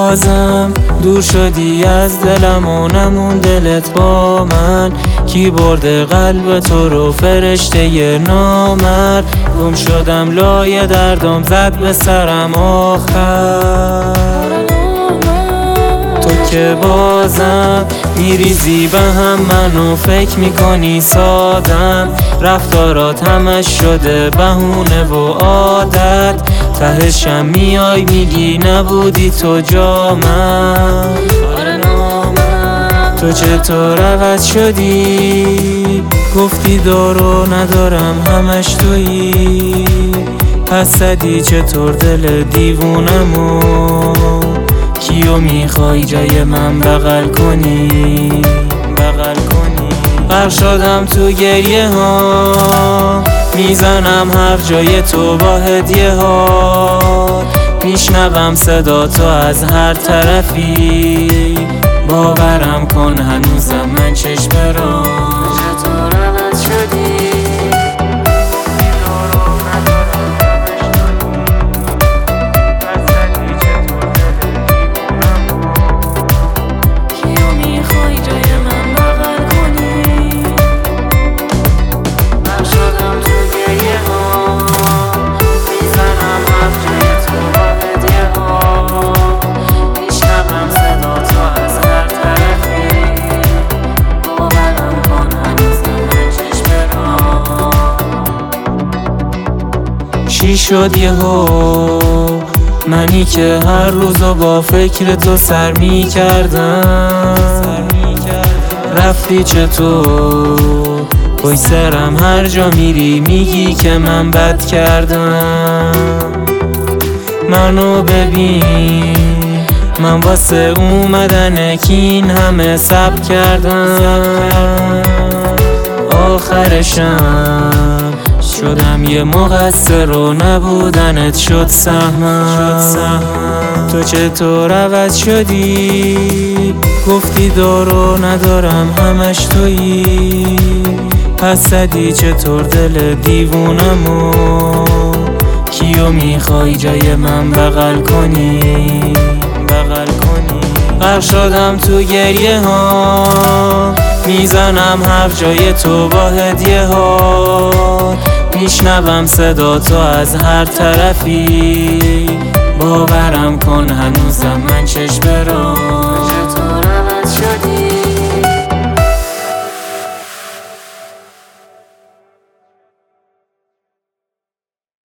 بازم دور شدی از دلم و نمون دلت با من. کی برده قلب تو رو فرشته نامرد؟ گم شدم لای دردم زد به سرم آخر. تو که بازم میریزی به هم منو فکر میکنی سادم. رفتارات همش شده بهونه و عادت. تهشم میای میگی نبودی تو جا من. تو چطور عوض شدی؟ گفتی دارو ندارم همش تویی. پس زدی چطور دل دیوونمو؟ کیو میخوای جای من بغل کنی؟ غرق شدم تو گریه ها، میزنم هر جای تو با هدیه ها. میشنوم صدا تو از هر طرفی، باورم کن هنوزم من چشم برام. چطور عوض شدی؟ چی شد یهو منی که هر روزو با فکر تو سر می کردم؟ رفتی چطور؟ پای سرم هر جا میری میگی که من بد کردم. منو ببین من واسه اومدن کین همه صبر کردم. آخرشم شدم یه مقصر و نبودنت شد سهمم. تو چطور عوض شدی؟ گفتی دارو ندارم همش تویی. پس زدی چطور دل دیوونمو؟ کیو میخوای جای من بغل کنی؟ غرق شدم تو گریه ها، میزنم هر جای تو با هدیه ها. میشنوم صدا تو از هر طرفی، باورم کن هنوزم من چشم برام.